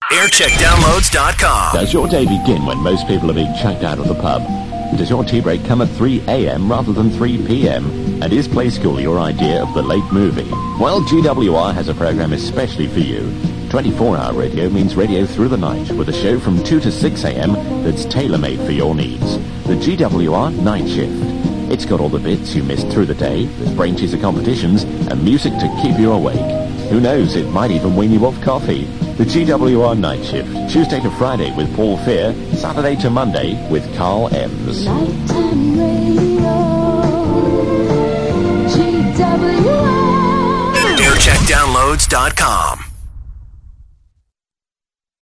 aircheckdownloads.com. Does your day begin when most people are being chucked out of the pub? Does your tea break come at 3 a.m. rather than 3 p.m.? And is Play School your idea of the late movie? Well, GWR has a program especially for you. 24-hour radio means radio through the night with a show from 2 to 6 a.m. that's tailor-made for your needs. The GWR Night Shift. It's got all the bits you missed through the day, there's brain-teaser competitions, and music to keep you awake. Who knows, it might even wean you off coffee. The GWR Night Shift, Tuesday to Friday with Paul Fear, Saturday to Monday with Carl Ems. Nighttime radio, GWR. aircheckdownloads.com.